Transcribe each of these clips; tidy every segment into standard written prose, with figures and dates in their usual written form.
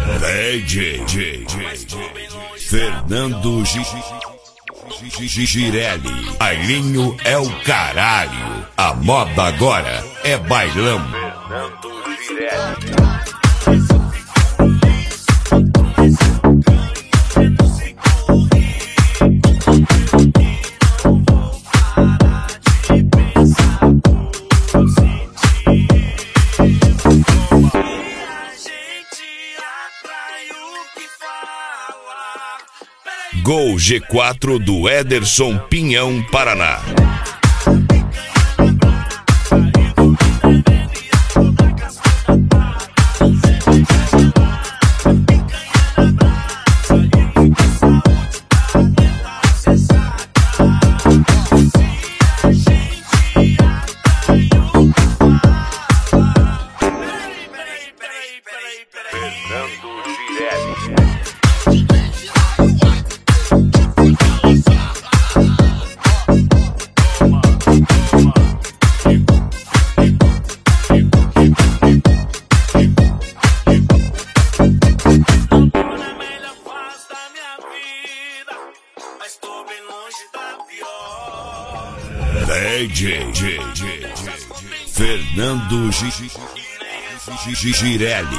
DJ Fernando Girelli. Bailinho é o caralho. A moda agora é bailão. Fernando Girelli. Gol G4 do Ederson Pinhão, Paraná. DJ Fernando Girelli.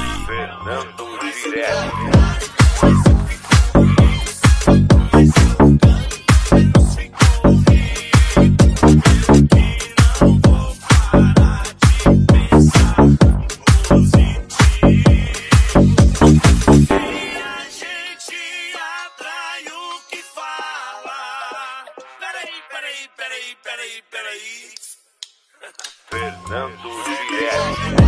Fernando Girelli.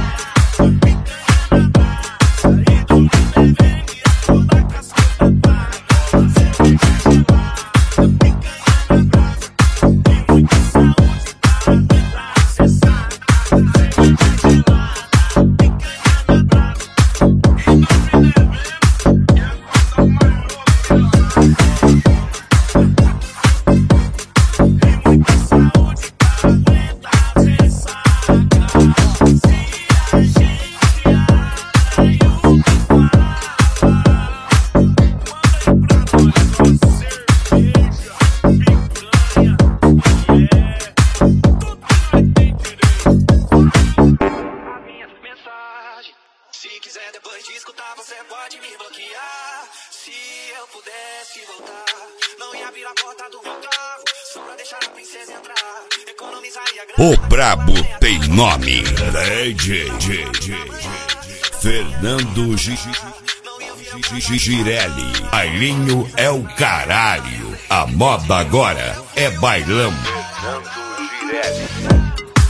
Se quiser depois de escutar, você pode me bloquear. Se eu pudesse voltar, não ia abrir a porta do meu carro só pra deixar a princesa entrar. Economizaria grana. O brabo tem nome. DJ Fernando Girelli. Bailinho é o caralho. A moda agora é bailão. Fernando Girelli.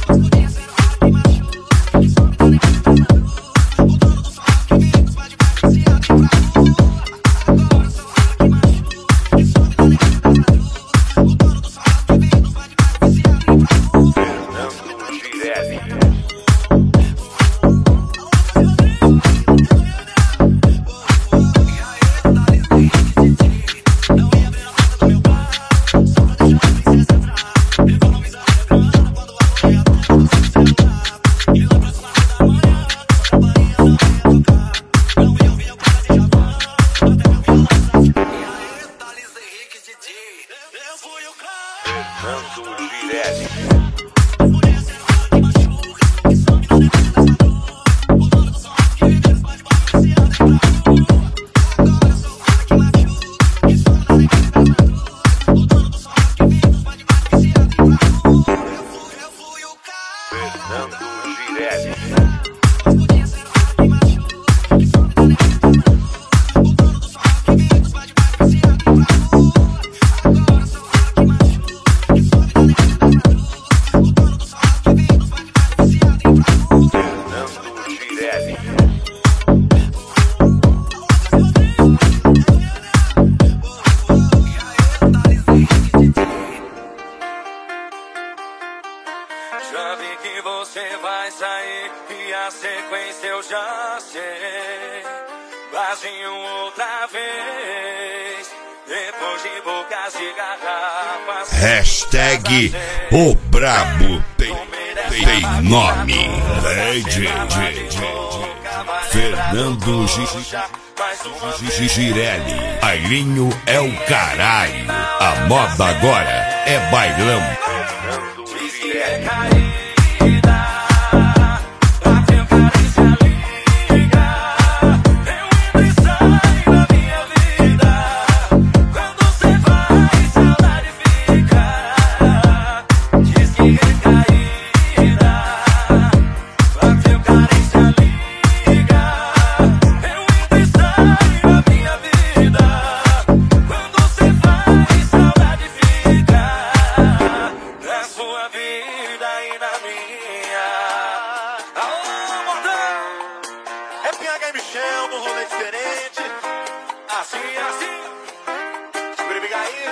Já vi que você vai sair e a sequência eu já sei. Vazio outra vez, depois de bocas de garrafas. Hashtag o brabo tem nome. DJ Fernando mais uma vez. Girelli, Ailinho é o caralho. A moda agora é bailão. Diz que é caída, bateu carência liga. Eu entro e saio da minha vida. Quando cê vai, saudade fica. Diz que é caída, bateu carência liga. Eu entro e saio da minha vida. Quando cê vai, saudade fica. Na sua vida e na minha. Alô, Mordão! É PH e Michel no rolê diferente. Assim, assim. Escreve aí.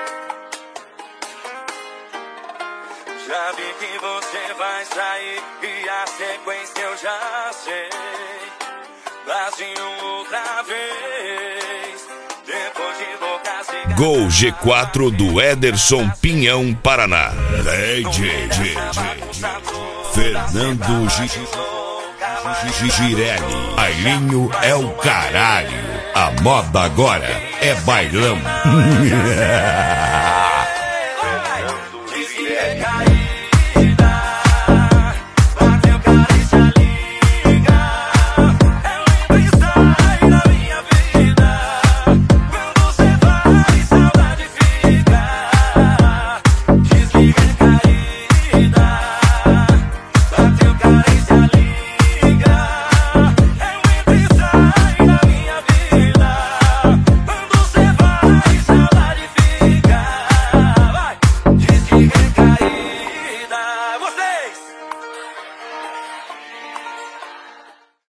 Já vi que você vai sair e a sequência eu já sei. Brasil outra vez. Depois de boca cigarra. Gol G4 do Ederson Pinhão, Paraná. Fernando Girelli, Ailinho é o caralho. A moda agora é bailão.